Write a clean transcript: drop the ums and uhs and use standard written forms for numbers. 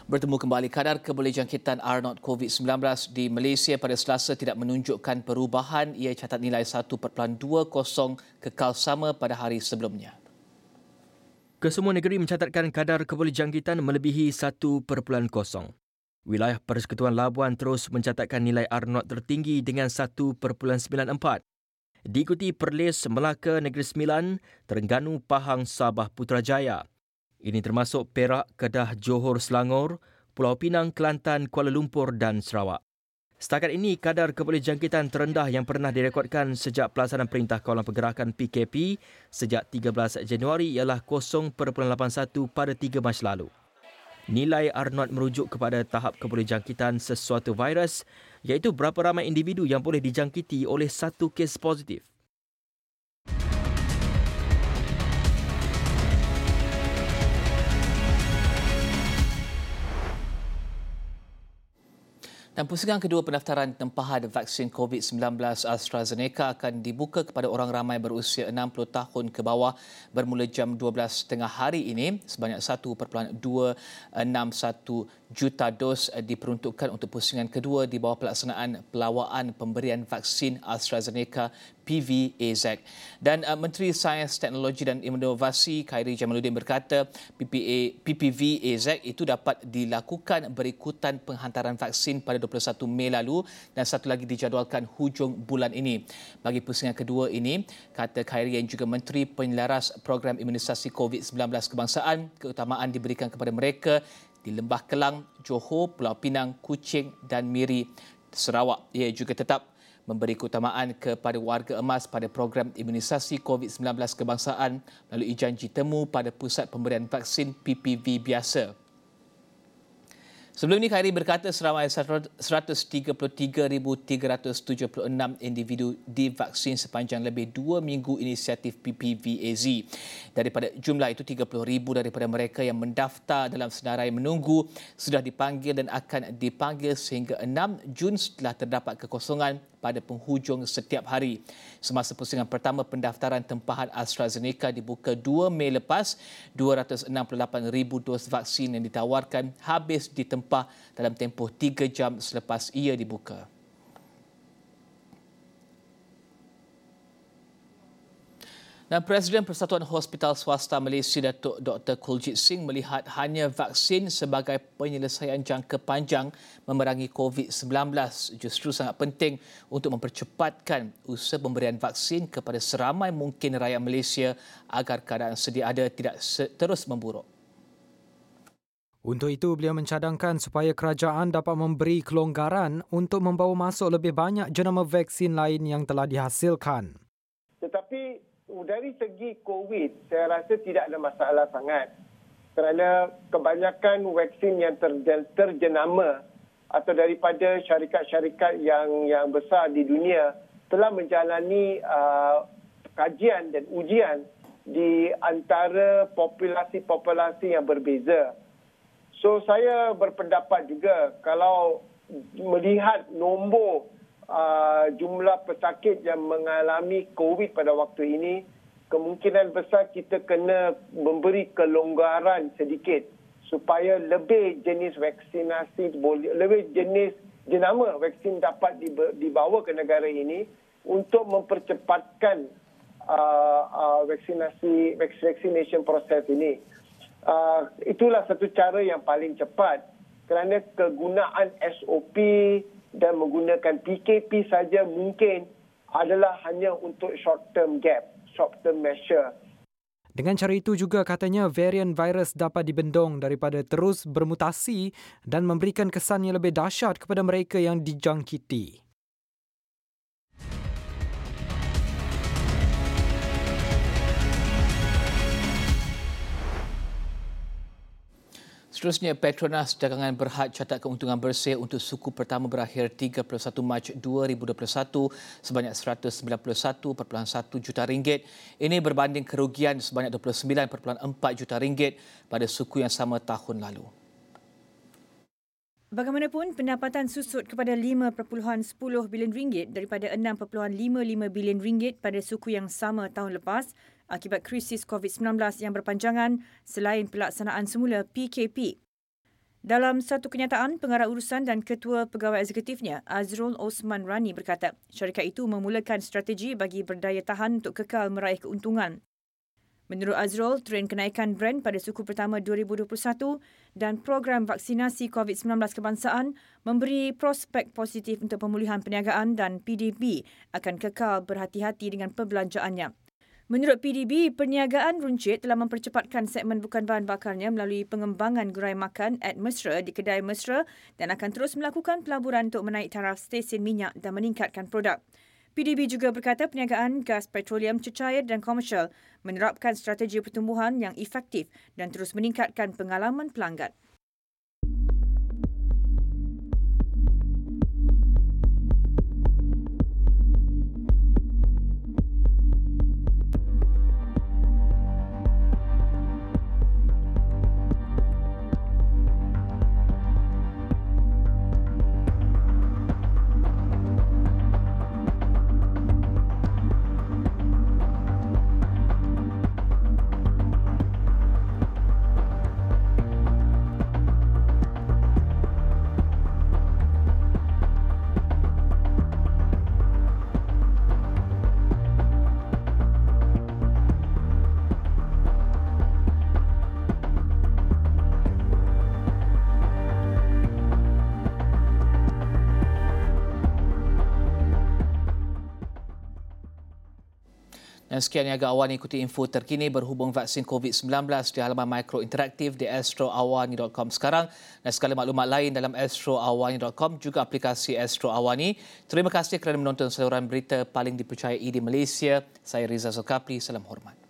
Bertemu kembali, kadar kebolehjangkitan R0 COVID-19 di Malaysia pada Selasa tidak menunjukkan perubahan. Ia catat nilai 1.20 kekal sama pada hari sebelumnya. Kesemua negeri mencatatkan kadar kebolehjangkitan melebihi 1.0. Wilayah Persekutuan Labuan terus mencatatkan nilai R0 tertinggi dengan 1.94. Diikuti Perlis, Melaka, Negeri Sembilan, Terengganu, Pahang, Sabah, Putrajaya. Ini termasuk Perak, Kedah, Johor, Selangor, Pulau Pinang, Kelantan, Kuala Lumpur dan Sarawak. Setakat ini, kadar kebolehjangkitan terendah yang pernah direkodkan sejak pelaksanaan Perintah Kawalan Pergerakan PKP sejak 13 Januari ialah 0.81 pada 3 Mac lalu. Nilai R0 merujuk kepada tahap kebolehjangkitan sesuatu virus, iaitu berapa ramai individu yang boleh dijangkiti oleh satu kes positif. Dan pusingan kedua pendaftaran tempahan vaksin COVID-19 AstraZeneca akan dibuka kepada orang ramai berusia 60 tahun ke bawah bermula jam 12.30 hari ini. Sebanyak 1.261 juta dos diperuntukkan untuk pusingan kedua di bawah pelaksanaan pelawaan pemberian vaksin AstraZeneca PVAZ. Dan Menteri Sains, Teknologi dan Inovasi Khairy Jamaluddin berkata PPVAZ itu dapat dilakukan berikutan penghantaran vaksin pada 21 Mei lalu dan satu lagi dijadualkan hujung bulan ini. Bagi pusingan kedua ini, kata Khairy yang juga Menteri Penyelaras Program Imunisasi COVID-19 Kebangsaan, keutamaan diberikan kepada mereka di Lembah Kelang, Johor, Pulau Pinang, Kuching dan Miri, Sarawak. Ia juga tetap memberi keutamaan kepada warga emas pada program imunisasi COVID-19 kebangsaan melalui janji temu pada pusat pemberian vaksin PPV biasa. Sebelum ini, Khairy berkata seramai 133,376 individu divaksin sepanjang lebih 2 minggu inisiatif PPVAZ. Daripada jumlah itu, 30,000 daripada mereka yang mendaftar dalam senarai menunggu sudah dipanggil dan akan dipanggil sehingga 6 Jun setelah terdapat kekosongan pada penghujung setiap hari. Semasa pusingan pertama pendaftaran tempahan AstraZeneca dibuka 2 Mei lepas, 268,000 dos vaksin yang ditawarkan habis ditempah dalam tempoh 3 jam selepas ia dibuka. Dan Presiden Persatuan Hospital Swasta Malaysia Datuk Dr. Kuljit Singh melihat hanya vaksin sebagai penyelesaian jangka panjang memerangi COVID-19 justru sangat penting untuk mempercepatkan usaha pemberian vaksin kepada seramai mungkin rakyat Malaysia agar keadaan sedia ada tidak terus memburuk. Untuk itu, beliau mencadangkan supaya kerajaan dapat memberi kelonggaran untuk membawa masuk lebih banyak jenama vaksin lain yang telah dihasilkan. Tetapi dari segi COVID, saya rasa tidak ada masalah sangat. Kerana kebanyakan vaksin yang terjenama atau daripada syarikat-syarikat yang besar di dunia telah menjalani kajian dan ujian di antara populasi-populasi yang berbeza. So saya berpendapat juga kalau melihat nombor jumlah pesakit yang mengalami COVID pada waktu ini, kemungkinan besar kita kena memberi kelonggaran sedikit supaya lebih jenis vaksinasi, lebih jenis jenama vaksin dapat dibawa ke negara ini untuk mempercepatkan vaccination proses ini. Itulah satu cara yang paling cepat kerana kegunaan SOP dan menggunakan PKP saja mungkin adalah hanya untuk short term measure. Dengan cara itu juga katanya varian virus dapat dibendung daripada terus bermutasi dan memberikan kesan yang lebih dahsyat kepada mereka yang dijangkiti. Seterusnya, Petronas Dagangan Berhad catat keuntungan bersih untuk suku pertama berakhir 31 Mac 2021 sebanyak RM191.1 juta. Ini berbanding kerugian sebanyak RM29.4 juta pada suku yang sama tahun lalu. Bagaimanapun, pendapatan susut kepada RM5.10 bilion daripada RM6.55 bilion pada suku yang sama tahun lepas akibat krisis COVID-19 yang berpanjangan selain pelaksanaan semula PKP. Dalam satu kenyataan, pengarah urusan dan ketua pegawai eksekutifnya, Azrul Osman Rani berkata, syarikat itu memulakan strategi bagi berdaya tahan untuk kekal meraih keuntungan. Menurut Azrul, trend kenaikan Brent pada suku pertama 2021 dan program vaksinasi COVID-19 kebangsaan memberi prospek positif untuk pemulihan perniagaan dan PDB akan kekal berhati-hati dengan perbelanjaannya. Menurut PDB, perniagaan runcit telah mempercepatkan segmen bukan bahan bakarnya melalui pengembangan gerai makan at Mesra di kedai Mesra dan akan terus melakukan pelaburan untuk menaik taraf stesen minyak dan meningkatkan produk. PDB juga berkata perniagaan gas petroleum cecair dan komersial menerapkan strategi pertumbuhan yang efektif dan terus meningkatkan pengalaman pelanggan. Dan sekian Niaga Awan, ikuti info terkini berhubung vaksin COVID-19 di halaman Mikro Interaktif di astroawani.com sekarang dan segala maklumat lain dalam astroawani.com juga aplikasi Astro Awani. Terima kasih kerana menonton saluran berita paling dipercayai di Malaysia. Saya Riza Zulkafli, salam hormat.